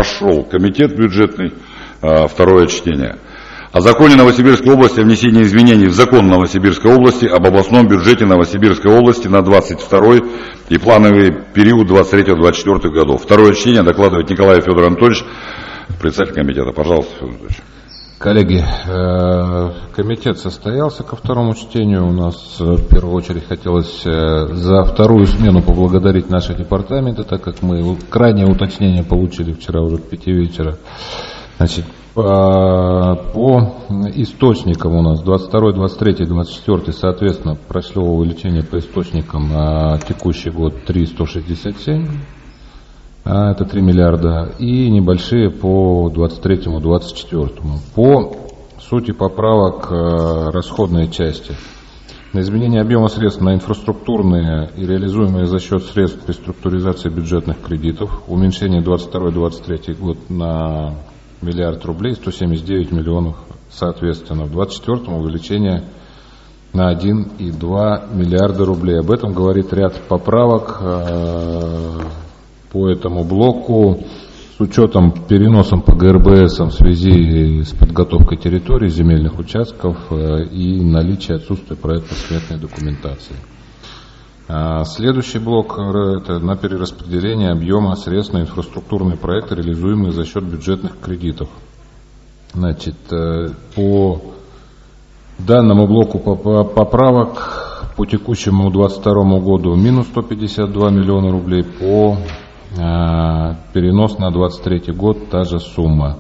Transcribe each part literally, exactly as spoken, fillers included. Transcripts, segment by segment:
прошел комитет бюджетный, второе чтение. О законе Новосибирской области о внесении изменений в закон Новосибирской области об областном бюджете Новосибирской области на двадцать второй и плановый период двадцать третьего — двадцать четвёртых годов. Второе чтение докладывает Николаев Федор Анатольевич, председатель комитета. Пожалуйста, Федор Анатольевич. Коллеги, комитет состоялся ко второму чтению. У нас в первую очередь хотелось за вторую смену поблагодарить наши департаменты, так как мы крайнее уточнение получили вчера уже к пяти вечера. Значит, по источникам у нас двадцать второй, двадцать третий, двадцать четвёртый, соответственно, прошло увеличение по источникам на текущий год три сто шестьдесят семь, это три миллиарда, и небольшие по двадцать третьему, двадцать четвёртому. По сути поправок расходной части. На изменение объема средств на инфраструктурные и реализуемые за счет средств при структуризации бюджетных кредитов, уменьшение двадцать второй — двадцать третий год на миллиард рублей, сто семьдесят девять миллионов, соответственно. В двадцать четвёртом увеличение на один и два миллиарда рублей. Об этом говорит ряд поправок по этому блоку с учетом переносом по ГРБС в связи с подготовкой территорий, земельных участков и наличия отсутствия проектно-сметной документации. Следующий блок – это на перераспределение объема средств на инфраструктурные проекты, реализуемые за счет бюджетных кредитов. Значит, по данному блоку поправок по текущему двадцать второму году минус сто пятьдесят два миллиона рублей, по перенос на двадцать третий год та же сумма.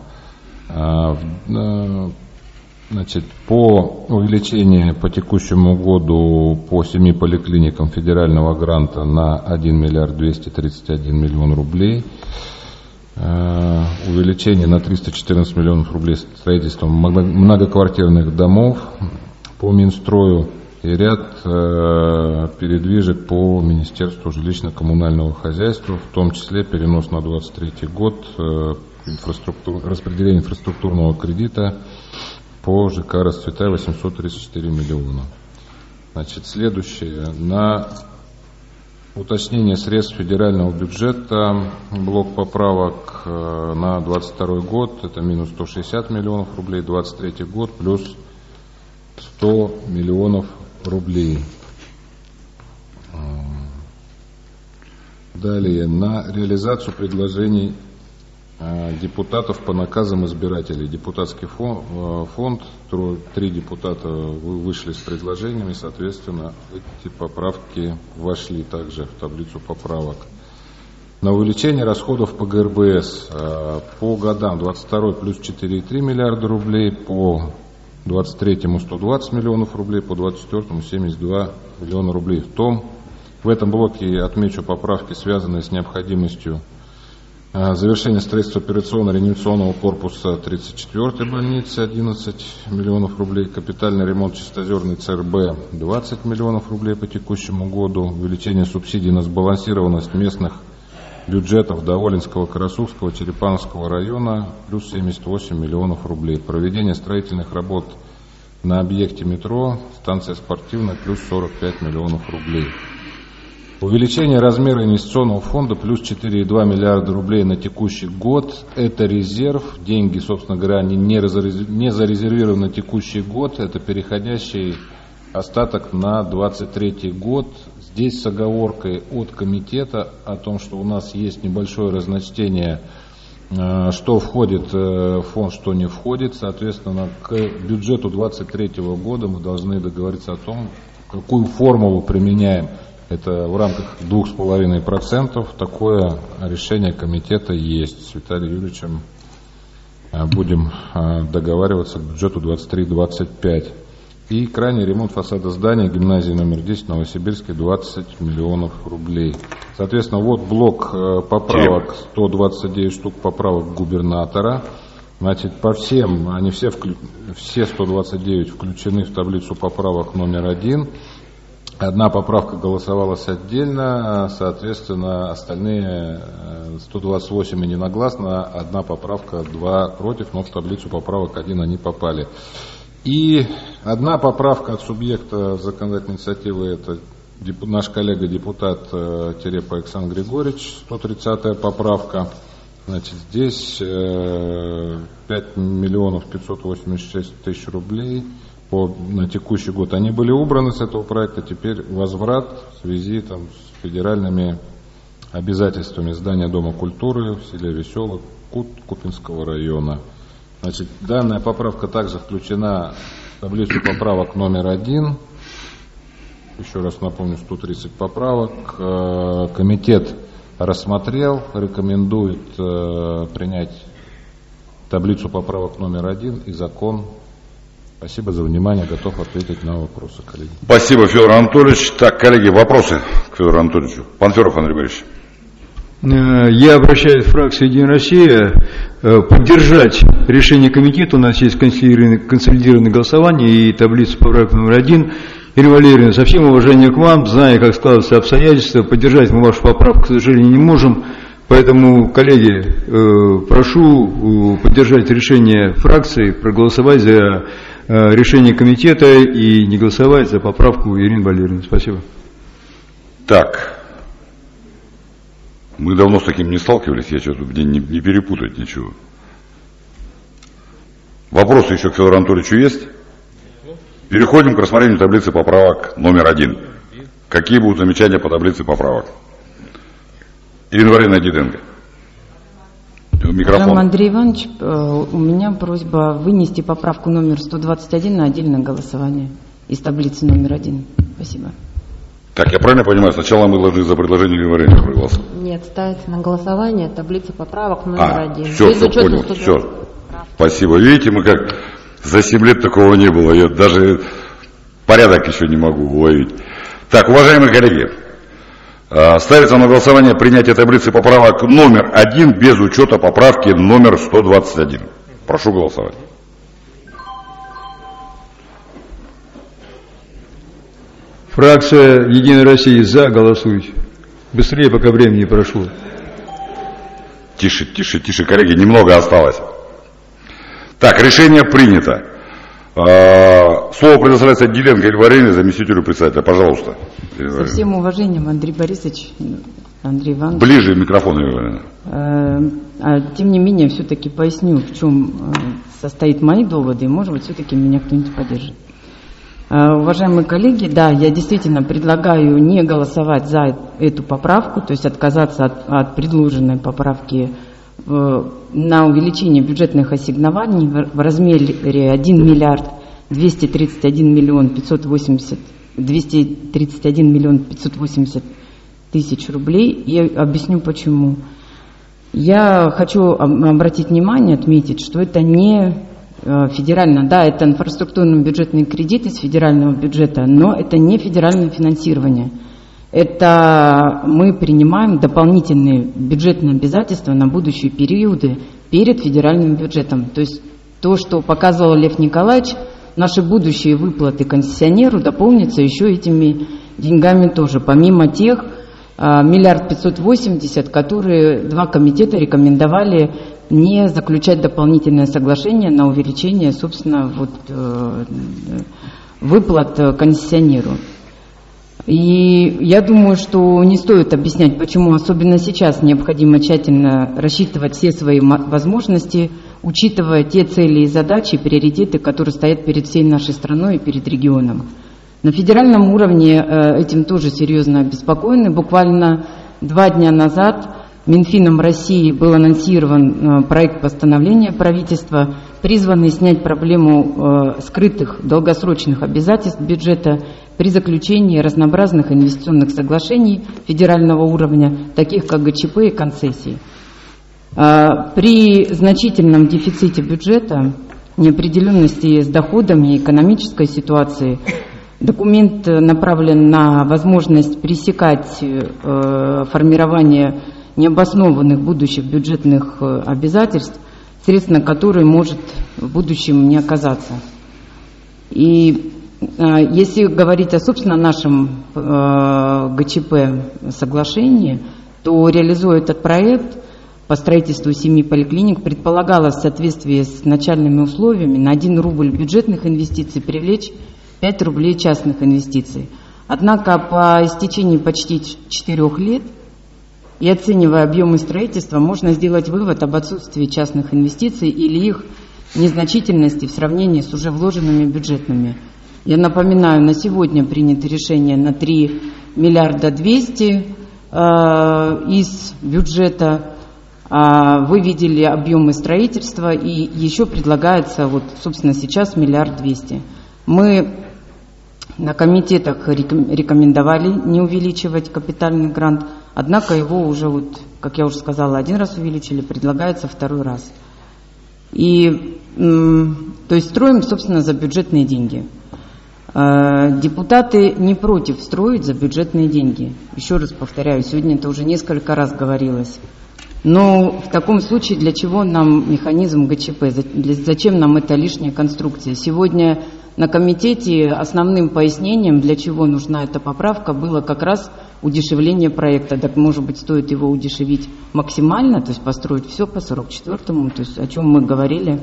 Значит, по увеличению по текущему году по семи поликлиникам федерального гранта на один миллиард двести тридцать один миллион рублей. Увеличение на триста четырнадцать миллионов рублей строительством многоквартирных домов по Минстрою и ряд передвижек по Министерству жилищно-коммунального хозяйства, в том числе перенос на двадцать третий год, инфраструктур, распределение инфраструктурного кредита по ЖК «Расцветай» восемьсот тридцать четыре миллиона. Значит, следующее. На уточнение средств федерального бюджета блок поправок на двадцать второй год. Это минус сто шестьдесят миллионов рублей. двадцать третий год плюс сто миллионов рублей. Далее. На реализацию предложений депутатов по наказам избирателей. Депутатский фонд, три депутата вышли с предложениями, соответственно, эти поправки вошли также в таблицу поправок. На увеличение расходов по ГРБС по годам двадцать второй плюс четыре и три миллиарда рублей, по двадцать третьему сто двадцать миллионов рублей, по двадцать четвёртому семьдесят два миллиона рублей. В том, в этом блоке отмечу поправки, связанные с необходимостью завершение строительства операционно-реанимационного корпуса тридцать четвёртой больницы одиннадцать миллионов рублей, капитальный ремонт Чистозерной ЦРБ двадцать миллионов рублей по текущему году, увеличение субсидий на сбалансированность местных бюджетов Доволинского, Карасукского, Черепановского района плюс семьдесят восемь миллионов рублей, проведение строительных работ на объекте метро, станция Спортивная плюс сорок пять миллионов рублей. Увеличение размера инвестиционного фонда плюс четыре и два миллиарда рублей на текущий год. Это резерв. Деньги, собственно говоря, они не зарезервированы на текущий год. Это переходящий остаток на двадцать третий год. Здесь с оговоркой от комитета о том, что у нас есть небольшое разночтение, что входит в фонд, что не входит. Соответственно, к бюджету двадцать третьего года мы должны договориться о том, какую формулу применяем. Это в рамках двух с половиной процентов. Такое решение комитета есть. С Виталием Юрьевичем будем договариваться к бюджету двадцать три — двадцать пять. И крайний ремонт фасада здания гимназии номер десять Новосибирской двадцать миллионов рублей. Соответственно, вот блок поправок, сто двадцать девять штук поправок губернатора. Значит, по всем, они все, вклю... все сто двадцать девять включены в таблицу поправок номер один. Одна поправка голосовалась отдельно, соответственно, остальные сто двадцать восемь единогласно, одна поправка, два против, но в таблицу поправок один они попали. И одна поправка от субъекта законодательной инициативы, это наш коллега депутат Терепа Александр Григорьевич, сто тридцатая поправка. Значит, здесь э, пять миллионов пятьсот восемьдесят шесть тысяч рублей по, на текущий год. Они были убраны с этого проекта, теперь возврат в связи там, с федеральными обязательствами здания Дома культуры в селе Весело Кут, Купинского района. Значит, данная поправка также включена в таблицу поправок номер один. Еще раз напомню, сто тридцать поправок. Э, комитет рассмотрел, рекомендует э, принять таблицу поправок номер один и закон. Спасибо за внимание, готов ответить на вопросы, коллеги. Спасибо, Федор Анатольевич. Так, коллеги, вопросы к Федору Анатольевичу. Панферов Андрей Борисович. Я обращаюсь в фракцию «Единая Россия» поддержать решение комитета. У нас есть консолидированное голосование и таблица поправок номер один. Ирина Валерьевна, со всем уважением к вам, зная, как складываются обстоятельства, поддержать мы вашу поправку, к сожалению, не можем. Поэтому, коллеги, прошу поддержать решение фракции, проголосовать за решение комитета и не голосовать за поправку Ирины Валерьевны. Спасибо. Так. Мы давно с таким не сталкивались, я что-то не, не перепутать ничего. Вопросы еще к Федору Анатольевичу есть? Переходим к рассмотрению таблицы поправок номер один. Какие будут замечания по таблице поправок? Ирина Валерьевна Диденко. Микрофон. Андрей Иванович, у меня просьба вынести поправку номер сто двадцать один на отдельное голосование из таблицы номер один. Спасибо. Так, я правильно понимаю, сначала мы должны за предложение Ирины Валерьевны проголосовать? Нет, ставится на голосование таблица поправок номер а, один. Все, все, понял, все. Спасибо. Видите, мы как за семь лет такого не было. Я даже порядок еще не могу уловить. Так, уважаемые коллеги, ставится на голосование принятие таблицы поправок номер один без учета поправки номер сто двадцать один. Прошу голосовать. Фракция «Единая Россия» за, голосуйте. Быстрее, пока времени не прошло. Тише, тише, тише, коллеги, немного осталось. Так, решение принято. Слово предоставляется Диденко Ирине Валерьевне, заместителю председателя. Пожалуйста. Со всем уважением, Андрей Борисович, Андрей Иванович. Ближе микрофон, Ирина Валерьевна. Тем не менее, все-таки поясню, в чем состоят мои доводы, и, может быть, все-таки меня кто-нибудь поддержит. Уважаемые коллеги, да, я действительно предлагаю не голосовать за эту поправку, то есть отказаться от, от предложенной поправки в, на увеличение бюджетных ассигнований в, в размере один миллиард двести тридцать один миллион пятьсот восемьдесят двести тридцать один миллион пятьсот восемьдесят тысяч рублей. И объясню почему. Я хочу обратить внимание, отметить, что это не федерально, да, это инфраструктурно-бюджетные кредиты из федерального бюджета, но это не федеральное финансирование. Это мы принимаем дополнительные бюджетные обязательства на будущие периоды перед федеральным бюджетом. То есть то, что показывал Лев Николаевич, наши будущие выплаты концессионеру дополнятся еще этими деньгами тоже, помимо тех миллиард пятьсот восемьдесят, которые два комитета рекомендовали не заключать дополнительное соглашение на увеличение, собственно, вот, э, выплат концессионеру. И я думаю, что не стоит объяснять, почему особенно сейчас необходимо тщательно рассчитывать все свои возможности, учитывая те цели и задачи, приоритеты, которые стоят перед всей нашей страной и перед регионом. На федеральном уровне э, этим тоже серьезно обеспокоены. Буквально два дня назад Минфином России был анонсирован проект постановления правительства, призванный снять проблему скрытых долгосрочных обязательств бюджета при заключении разнообразных инвестиционных соглашений федерального уровня, таких как ГЧП и концессии. При значительном дефиците бюджета, неопределенности с доходами и экономической ситуации, документ направлен на возможность пресекать формирование необоснованных будущих бюджетных обязательств, средств на которые может в будущем не оказаться. И э, если говорить о, собственно, нашем э, ГЧП соглашении, то, реализуя этот проект по строительству семи поликлиник, предполагалось в соответствии с начальными условиями на один рубль бюджетных инвестиций привлечь пять рублей частных инвестиций. Однако по истечении почти четырех лет и оценивая объемы строительства, можно сделать вывод об отсутствии частных инвестиций или их незначительности в сравнении с уже вложенными бюджетными. Я напоминаю, на сегодня принято решение на три миллиарда двести э, из бюджета. Вы видели объемы строительства, и еще предлагается, вот, собственно, сейчас миллиард двести. Мы на комитетах рекомендовали не увеличивать капитальный грант, однако его уже, вот, как я уже сказала, один раз увеличили, предлагается второй раз. И, то есть, строим, собственно, за бюджетные деньги. Депутаты не против строить за бюджетные деньги. Еще раз повторяю, сегодня это уже несколько раз говорилось. Но в таком случае для чего нам механизм ГЧП? Зачем нам эта лишняя конструкция? Сегодня на комитете основным пояснением, для чего нужна эта поправка, было как раз удешевление проекта. Так, может быть, стоит его удешевить максимально, то есть построить все по сорок четвёртому, то есть о чем мы говорили.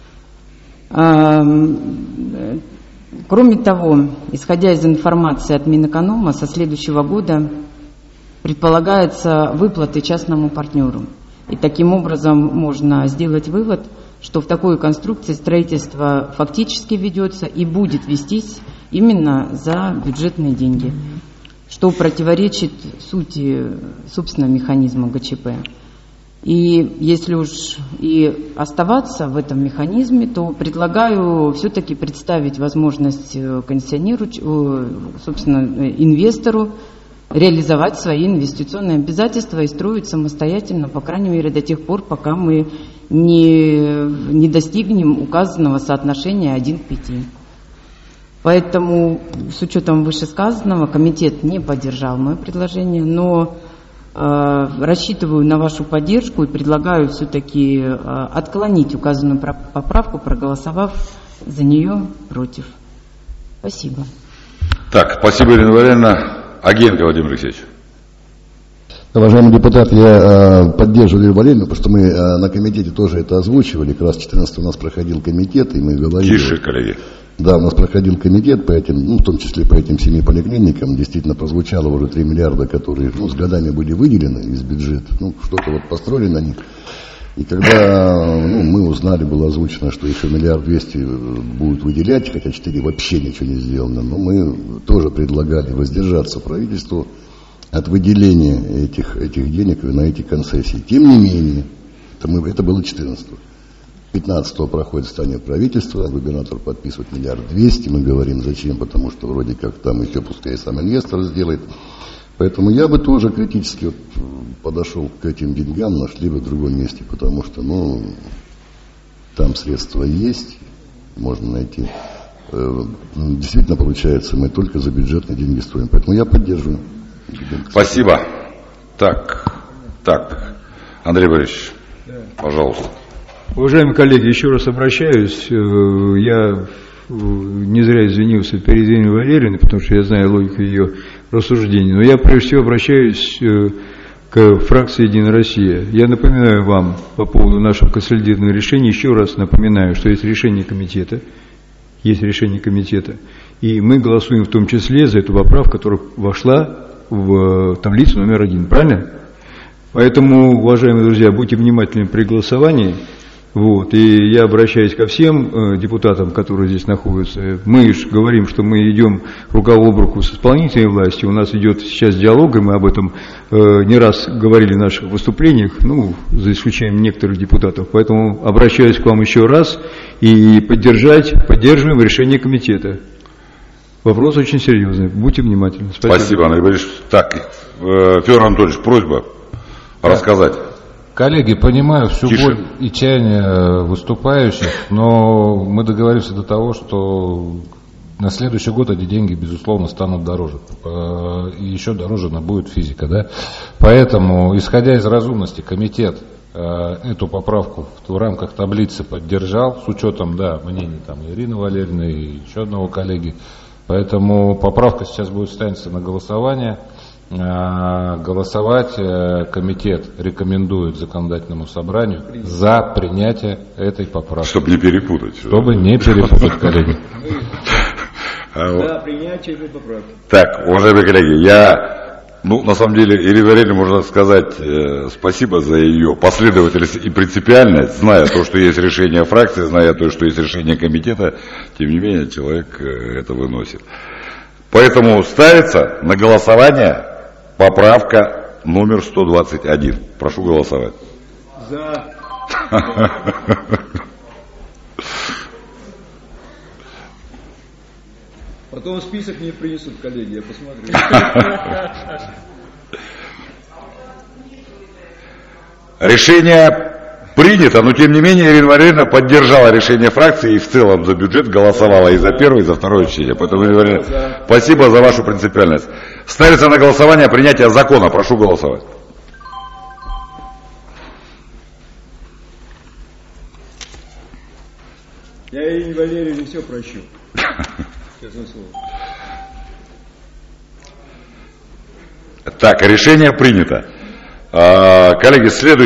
Кроме того, исходя из информации от Минэконома, со следующего года предполагается выплаты частному партнеру. И таким образом можно сделать вывод, что в такой конструкции строительство фактически ведется и будет вестись именно за бюджетные деньги, что противоречит сути, собственно, механизма ГЧП. И если уж и оставаться в этом механизме, то предлагаю все-таки представить возможность концессионеру, собственно, инвестору, реализовать свои инвестиционные обязательства и строить самостоятельно, по крайней мере, до тех пор, пока мы не, не достигнем указанного соотношения один к пяти. Поэтому, с учетом вышесказанного, комитет не поддержал мое предложение, но э, рассчитываю на вашу поддержку и предлагаю все-таки э, отклонить указанную поправку, проголосовав за нее против. Спасибо. Так, спасибо, Ирина Валерьевна. Агенко Владимир Алексеевич. Уважаемый депутат, я э, поддерживаю Ирину Валерьевну, потому что мы э, на комитете тоже это озвучивали. Как раз четырнадцатого у нас проходил комитет, и мы говорили... Тише, коллеги. Да, у нас проходил комитет по этим, ну, в том числе по этим семи поликлиникам. Действительно, прозвучало уже три миллиарда, которые, ну, с годами были выделены из бюджета. Ну, что-то вот построили на них. И когда, ну, мы узнали, было озвучено, что еще миллиард двести будут выделять, хотя четыре вообще ничего не сделано, но мы тоже предлагали воздержаться правительству от выделения этих, этих денег на эти концессии. Тем не менее, это, мы, это было четырнадцатого. пятнадцатого проходит здание правительства, губернатор подписывает миллиард двести, мы говорим, зачем, потому что вроде как там еще пускай сам инвестор сделает. Поэтому я бы тоже критически вот подошел к этим деньгам, нашли бы в другом месте, потому что, ну, там средства есть, можно найти. Действительно, получается, мы только за бюджетные деньги строим. Поэтому я поддерживаю. Спасибо. Так, так, Андрей Борисович, пожалуйста. Уважаемые коллеги, еще раз обращаюсь. Я не зря извинился перед Ириной Валерьевной, потому что я знаю логику ее рассуждений. Но я прежде всего обращаюсь к фракции «Единая Россия». Я напоминаю вам по поводу нашего консолидированного решения, еще раз напоминаю, что есть решение комитета, есть решение комитета, и мы голосуем в том числе за эту поправку, которая вошла в таблицу номер один, правильно? Поэтому, уважаемые друзья, будьте внимательны при голосовании. Вот, и я обращаюсь ко всем э, депутатам, которые здесь находятся. Мы же говорим, что мы идем рука об руку с исполнительной властью. У нас идет сейчас диалог, и мы об этом э, не раз говорили в наших выступлениях, ну, за исключением некоторых депутатов. Поэтому обращаюсь к вам еще раз и поддержать, поддерживаем решение комитета. Вопрос очень серьезный. Будьте внимательны. Спасибо, Спасибо, Андрей Борисович. Так, э, Федор Анатольевич, просьба да. рассказать. Коллеги, понимаю всю Тише. боль и чаяние выступающих, но мы договорились до того, что на следующий год эти деньги, безусловно, станут дороже. И еще дороже будет физика. Да? Поэтому, исходя из разумности, комитет эту поправку в рамках таблицы поддержал, с учетом, да, мнений там, Ирины Валерьевны и еще одного коллеги. Поэтому поправка сейчас будет ставиться на голосование. Голосовать комитет рекомендует законодательному собранию за принятие этой поправки. Чтобы не перепутать. Чтобы не перепутать, коллеги. За принятие этой поправки. Так, уважаемые коллеги, я Ну, на самом деле, Ирине Валерьевне можно сказать э, спасибо за ее последовательность и принципиальность, зная то, что есть решение фракции, зная то, что есть решение комитета, тем не менее, человек э, это выносит. Поэтому ставится на голосование поправка номер сто двадцать один. Прошу голосовать. За. Потом список мне принесут, коллеги, я посмотрю. Решение принято, но тем не менее Ирина Валерьевна поддержала решение фракции и в целом за бюджет голосовала и за первое, и за второе чтение. Поэтому, Ирина Валерьевна, спасибо за вашу принципиальность. Ставится на голосование принятие закона. Прошу голосовать. Я Ирине Валерьевне все прощу. Честное слово. Так, решение принято. Коллеги, следующее.